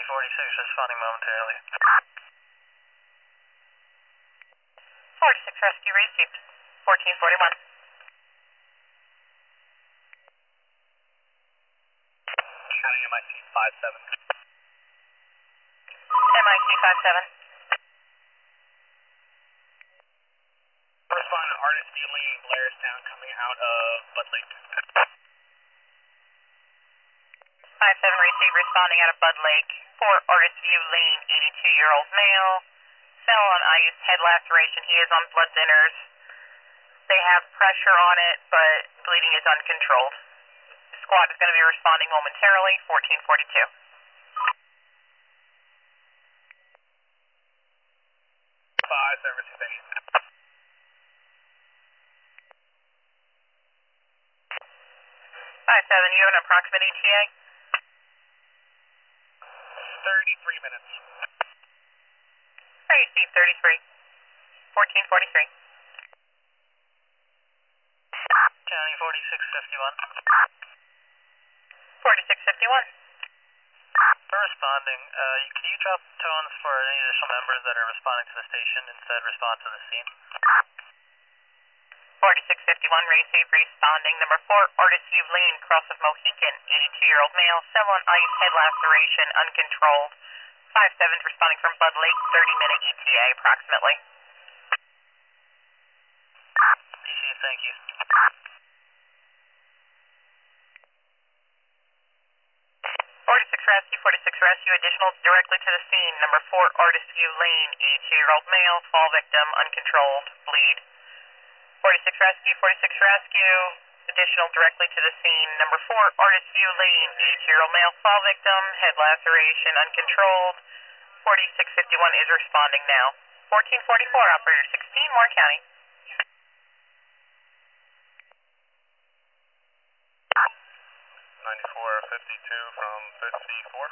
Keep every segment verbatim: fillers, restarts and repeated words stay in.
County forty-six responding momentarily. forty-six rescue received. fourteen forty-one. County M I C five seven. M I C five seven. Respond to Artist View Lane, Blairstown, coming out of Bud Lake. five seven received, responding out of Bud Lake. For Artist View Lane, eighty-two-year-old male. Fell on ice, head laceration. He is on blood thinners. They have pressure on it, but bleeding is uncontrolled. The squad is going to be responding momentarily, fourteen forty-two. Five, service station. five seven, you have an approximate E T A? thirty-three minutes. I received thirty-three. fourteen forty-three. County forty-six fifty-one. forty-six fifty-one. We're responding. Uh, can you drop tones for any additional members that are responding to the station instead respond to the scene? forty-six fifty-one, receive, responding. Number four, Artist View Lane, cross of Mohican, eighty-two-year-old male, fell on ice, head laceration, uncontrolled. five seven responding from Bud Lake, thirty-minute E T A approximately. D C, thank you. forty-six rescue, forty-six rescue, additional directly to the scene. Number four, Artist View Lane, eighty-two-year-old male, fall victim, uncontrolled, bleed. forty-six rescue, forty-six rescue, additional directly to the scene. Number four, Artist View Lane, eighty-two-year-old male, fall victim, head laceration, uncontrolled. forty-six fifty-one is responding now. fourteen forty-four, operator sixteen, Moore County. ninety-four fifty-two from fifty-four.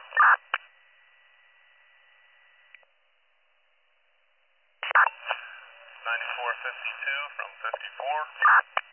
ninety-four fifty-two from fifty-four.